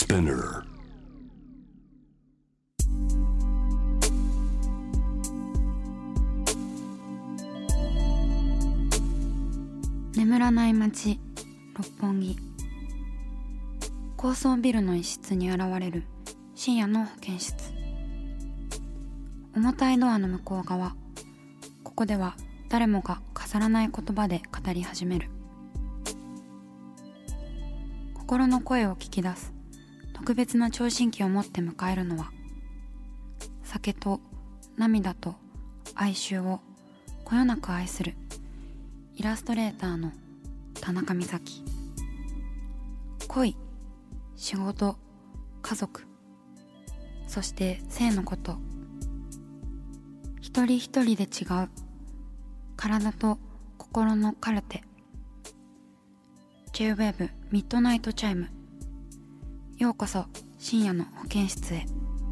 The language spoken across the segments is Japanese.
Spinner. 眠らない街六本木。高層ビルの一室に現れる深夜の保健室。重たいドアの向こう側、ここでは誰もが飾らない言葉で語り始める。心の声を聞き出す特別な聴診器を持って迎えるのは、酒と涙と哀愁をこよなく愛するイラストレーターの田中美咲。恋、仕事、家族、そして性のこと、一人一人で違う体と心のカルテ。 J-WAVE ミッドナイトチャイム。ようこそ深夜の保健室へ。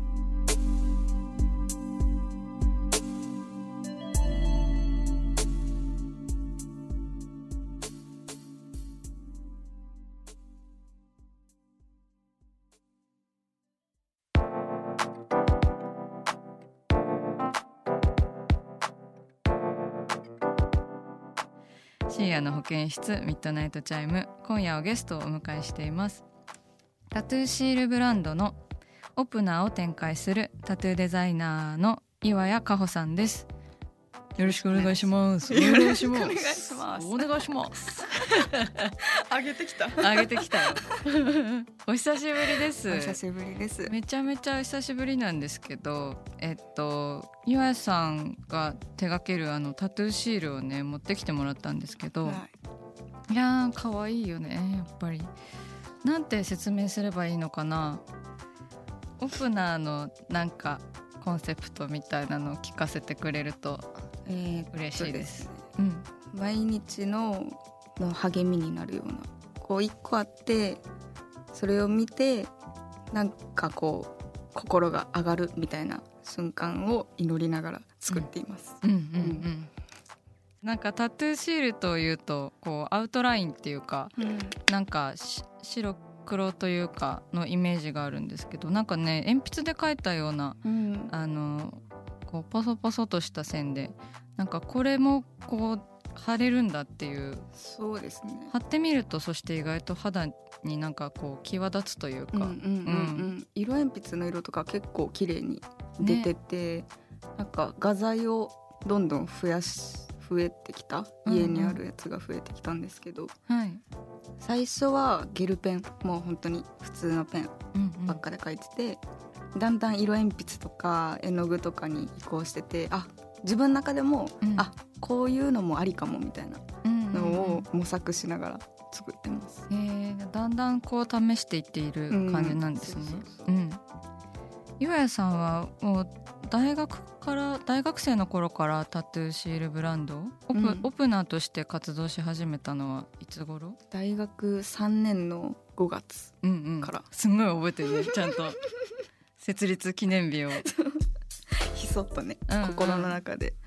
深夜の保健室ミッドナイトチャイム。今夜はゲストをお迎えしています。タトゥーシールブランドのオプナーを展開するタトゥーデザイナーの岩谷果歩さんです。よろしくお願いします。お願いします。お願いします。 上げてきた。 上げてきたよ。お久しぶりです。 お久しぶりです。 めちゃめちゃ久しぶりなんですけど、岩谷さんが手掛けるタトゥーシールをね持ってきてもらったんですけど、いやー可愛いよね。やっぱりなんて説明すればいいのかな。オプナーのなんかコンセプトみたいなのを聞かせてくれると嬉しいです。 毎日の励みになるようなこう一個あって、それを見てなんかこう心が上がるみたいな瞬間を祈りながら作っています。 なんかタトゥーシールというとこうアウトラインっていうか、なんか白黒というかのイメージがあるんですけど、なんかね鉛筆で描いたような、こうポソポソとした線で、なんかこれもこう貼れるんだっていう。 そうですね。 貼ってみるとそして意外と肌になんかこう際立つというか、 色鉛筆の色とか結構綺麗に出てて、なんか画材をどんどん増えてきた、家にあるやつが増えてきたんですけど、最初はゲルペン、もう本当に普通のペンばっかで描いてて、だんだん色鉛筆とか絵の具とかに移行してて、自分の中でも、こういうのもありかもみたいなのを模索しながら作ってます。 だんだんこう試していっている感じなんですね。岩谷さんはもう大学生の頃からタトゥーシールブランドオプナーとして活動し始めたのはいつ頃？ 大学3年の5月から、 すごい覚えてるね。ちゃんと設立記念日をひそっとね、心の中で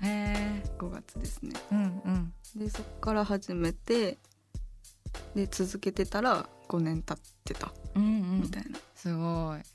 5月ですね。でそっから始めて、で続けてたら5年経ってた、みたいな。 すごい。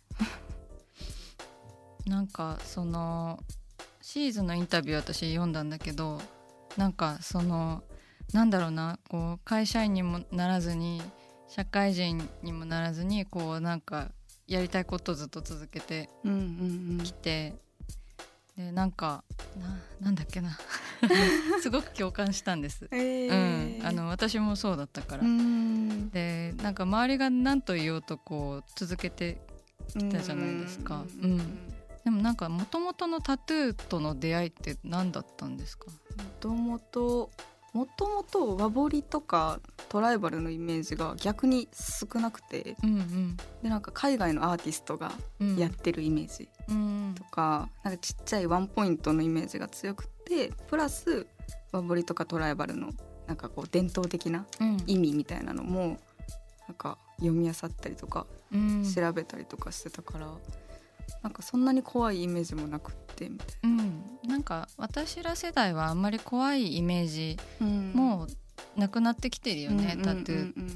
なんかそのシーズンのインタビュー私読んだんだけど、なんかそのなんだろうな、こう会社員にもならずに社会人にもならずに、こうなんかやりたいことをずっと続けてきて、でなんかなんだっけなすごく共感したんです。私もそうだったから。でなんか周りが何と言おうとこう続けてきたじゃないですか。でもなんか元々のタトゥーとの出会いって何だったんですか？ もともと和彫りとかトライバルのイメージが逆に少なくて、でなんか海外のアーティストがやってるイメージとか、なんかちっちゃいワンポイントのイメージが強くて、プラス和彫りとかトライバルのなんかこう伝統的な意味みたいなのもなんか読み漁ったりとか調べたりとかしてたから、なんかそんなに怖いイメージもなくってみたいな。 なんか私ら世代はあんまり怖いイメージもうなくなってきてるよね、タトゥー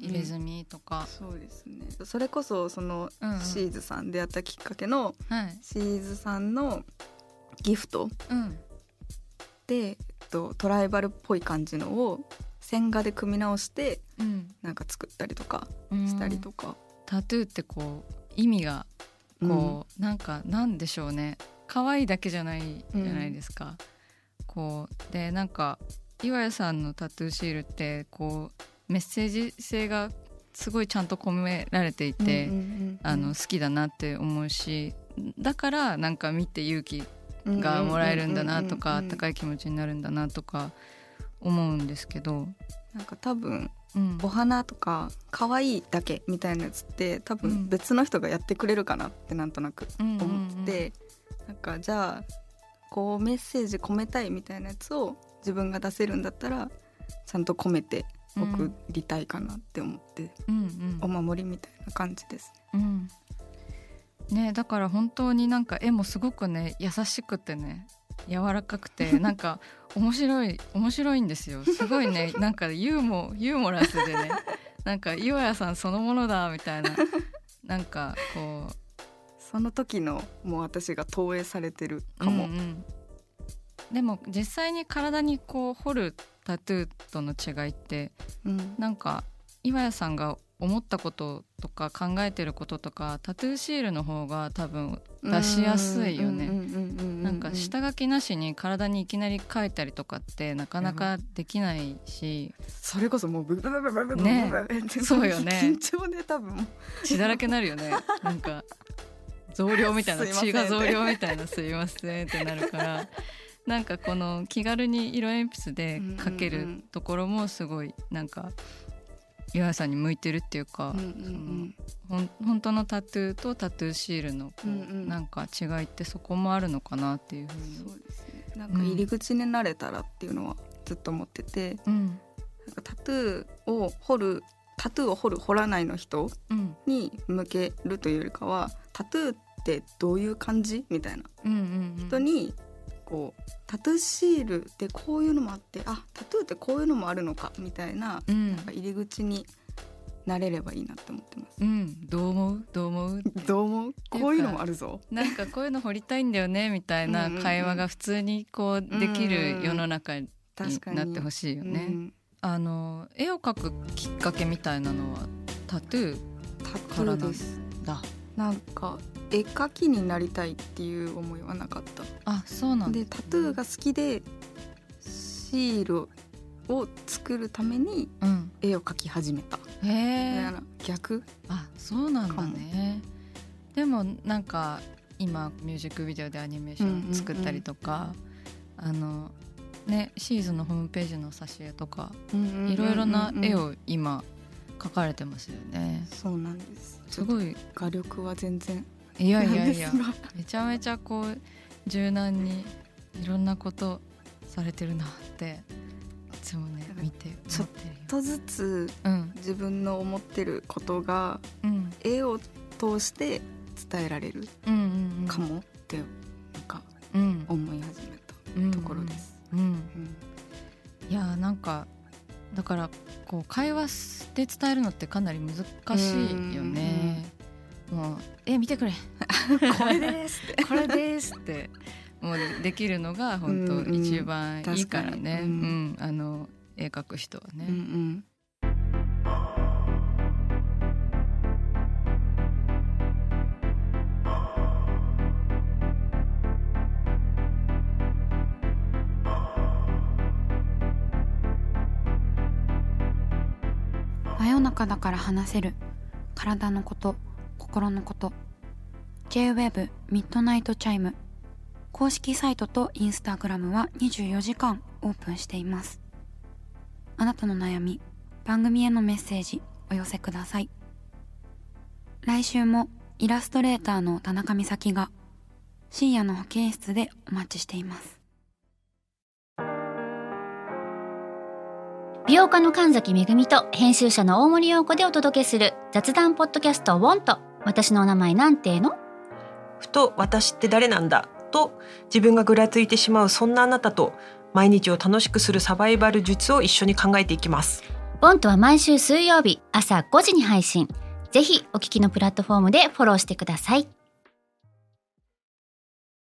入れ墨とか、 そうですね。それこそそのシーズさん出会ったきっかけの、シーズさんのギフトで、トライバルっぽい感じのを線画で組み直してなんか作ったりとかしたりとか、 タトゥーってこう意味がこう、なんでしょうね、可愛いだけじゃないじゃないですか、こうでなんか岩谷さんのタトゥーシールってこうメッセージ性がすごいちゃんと込められていて、好きだなって思うし、だからなんか見て勇気がもらえるんだなとか、あったかい気持ちになるんだなとか思うんですけど、 なんか多分、お花とか可愛いだけみたいなやつって多分別の人がやってくれるかなってなんとなく思って、なんかじゃあこうメッセージ込めたいみたいなやつを自分が出せるんだったらちゃんと込めて送りたいかなって思って、お守りみたいな感じですね。だから本当になんか絵もすごくね優しくてね柔らかくてなんか面白いんですよ。すごいねなんかユーモラスでねなんか岩谷さんそのものだみたいななんかこうその時のもう私が投影されてるかも、 でも実際に体にこう彫るタトゥーとの違いって、なんか岩谷さんが思ったこととか考えてることとかタトゥーシールの方が多分出しやすいよね。なんか下書きなしに体にいきなり書いたりとかってなかなかできないし、 それこそもうブブブブブブブね、そうよね、 緊張で多分血だらけになるよねなんか増量みたいな血が増量みたいなすいませんってなるからなんかこの気軽に色鉛筆で描けるところもすごいなんか岩谷さんに向いてるっていうか、本当のタトゥーとタトゥーシールのなんか違いってそこもあるのかなっていうふうに。 そうですね、なんか入り口になれたらっていうのはずっと思ってて、なんかタトゥーを彫る彫らないの人に向けるというよりかは、タトゥーってどういう感じみたいな人にこうタトゥーシールってこういうのもあって、あタトゥーってこういうのもあるのかみたいな、なんか入り口になれればいいなって思ってます、 どう思うこういうのもあるぞ、 なんかこういうの掘りたいんだよねみたいな会話が普通にこうできる世の中になってほしいよね。絵を描くきっかけみたいなのはタトゥーからなんだ。 なんか絵描きになりたいっていう思いはなかった。 あ、そうなんだ。 でタトゥーが好きでシールを作るために絵を描き始めた、逆。 あ、そうなんだね。でもなんか今ミュージックビデオでアニメーション作ったりとか、ね、シーズンのホームページの挿絵とかいろいろな絵を今描かれてますよね。 そうなんです。 すごい画力は全然いやめちゃめちゃこう柔軟にいろんなことされてるなっていつもね見て思ってるよ。 ちょっとずつ自分の思ってることが絵を通して伝えられるかもってなんか思い始めたところです。 いやなんかだからこう会話で伝えるのってかなり難しいよね。もう見てくれこれですってこれですってもうできるのが本当一番いいからね、絵描く人はね、 真夜中だから話せる体のこと、心のこと。 J-WEB ミッドナイトチャイム公式サイトとインスタグラムは24時間オープンしています。あなたの悩み、番組へのメッセージお寄せください。来週もイラストレーターの田中美咲が深夜の保健室でお待ちしています。 美容家の神崎めぐみと編集者の大森洋子でお届けする雑談ポッドキャストウォント。私のお名前なんての？ ふと私って誰なんだと自分がぐらついてしまうそんなあなたと毎日を楽しくするサバイバル術を一緒に考えていきます。 ボントは毎週水曜日朝5時に配信。ぜひお聞きのプラットフォームでフォローしてください。